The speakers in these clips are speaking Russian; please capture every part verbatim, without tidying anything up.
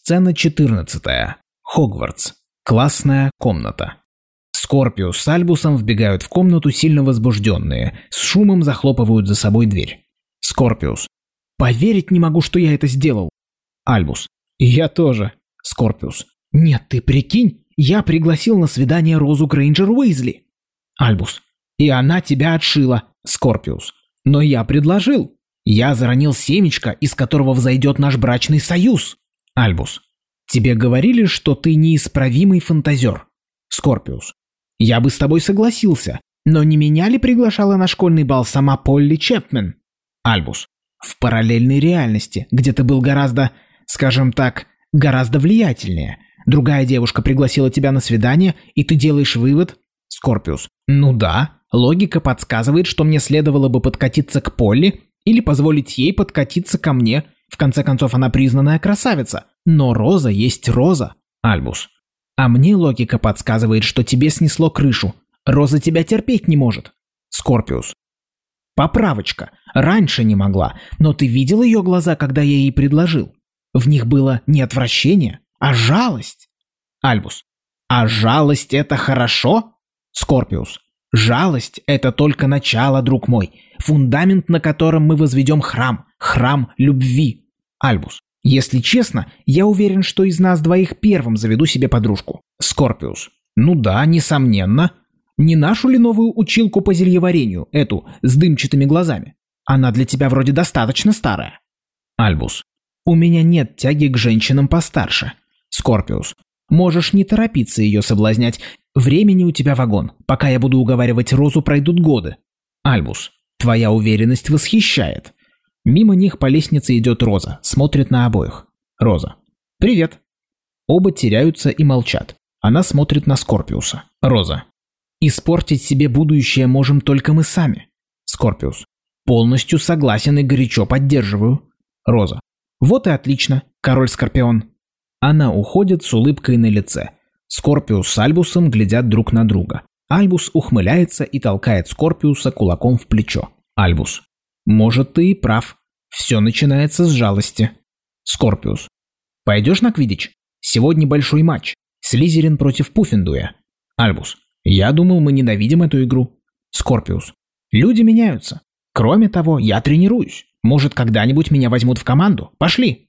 Сцена четырнадцатая. Хогвартс. Классная комната. Скорпиус с Альбусом вбегают в комнату сильно возбужденные, с шумом захлопывают за собой дверь. Скорпиус. «Поверить не могу, что я это сделал». Альбус. «Я тоже». Скорпиус. «Нет, ты прикинь, я пригласил на свидание Розу Грейнджер Уизли». Альбус. «И она тебя отшила». Скорпиус. «Но я предложил. Я заронил семечко, из которого взойдет наш брачный союз». Альбус. «Тебе говорили, что ты неисправимый фантазер». Скорпиус. «Я бы с тобой согласился, но не меня ли приглашала на школьный бал сама Полли Чепмен?» Альбус. «В параллельной реальности, где ты был гораздо, скажем так, гораздо влиятельнее. Другая девушка пригласила тебя на свидание, и ты делаешь вывод?» Скорпиус. «Ну да, логика подсказывает, что мне следовало бы подкатиться к Полли или позволить ей подкатиться ко мне. В конце концов, она признанная красавица. Но Роза есть Роза». Альбус. «А мне логика подсказывает, что тебе снесло крышу. Роза тебя терпеть не может». Скорпиус. «Поправочка. Раньше не могла, но ты видел ее глаза, когда я ей предложил? В них было не отвращение, а жалость». Альбус. «А жалость – это хорошо?» Скорпиус. «Жалость – это только начало, друг мой. Фундамент, на котором мы возведем храм. Храм любви». Альбус. «Если честно, я уверен, что из нас двоих первым заведу себе подружку». Скорпиус. «Ну да, несомненно. Не нашу ли новую училку по зельеварению, эту, с дымчатыми глазами? Она для тебя вроде достаточно старая». Альбус. «У меня нет тяги к женщинам постарше». Скорпиус. «Можешь не торопиться ее соблазнять. Времени у тебя вагон. Пока я буду уговаривать Розу, пройдут годы». Альбус. «Твоя уверенность восхищает». Мимо них по лестнице идет Роза, смотрит на обоих. Роза. «Привет». Оба теряются и молчат. Она смотрит на Скорпиуса. Роза. «Испортить себе будущее можем только мы сами». Скорпиус. «Полностью согласен и горячо поддерживаю». Роза. «Вот и отлично, король-скорпион». Она уходит с улыбкой на лице. Скорпиус с Альбусом глядят друг на друга. Альбус ухмыляется и толкает Скорпиуса кулаком в плечо. Альбус. «Может, ты и прав. Все начинается с жалости». Скорпиус. «Пойдешь на квиддич? Сегодня большой матч. Слизерин против Пуффендуя». Альбус. «Я думал, мы ненавидим эту игру». Скорпиус. «Люди меняются. Кроме того, я тренируюсь. Может, когда-нибудь меня возьмут в команду. Пошли».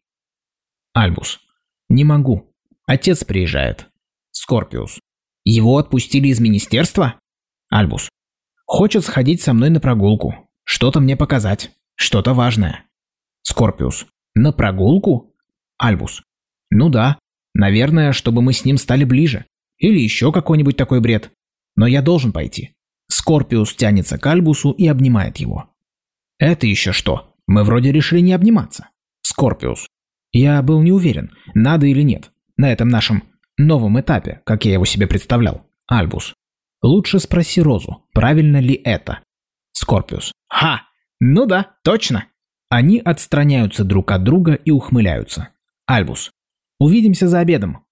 Альбус. «Не могу. Отец приезжает». Скорпиус. «Его отпустили из министерства?» Альбус. «Хочет сходить со мной на прогулку. Что-то мне показать. Что-то важное». Скорпиус. «На прогулку?» Альбус. «Ну да. Наверное, чтобы мы с ним стали ближе. Или еще какой-нибудь такой бред. Но я должен пойти». Скорпиус тянется к Альбусу и обнимает его. «Это еще что? Мы вроде решили не обниматься». Скорпиус. «Я был не уверен, надо или нет, на этом нашем новом этапе, как я его себе представлял». Альбус. «Лучше спроси Розу, правильно ли это». Скорпиус. «Ха! Ну да, точно!» Они отстраняются друг от друга и ухмыляются. Альбус. «Увидимся за обедом.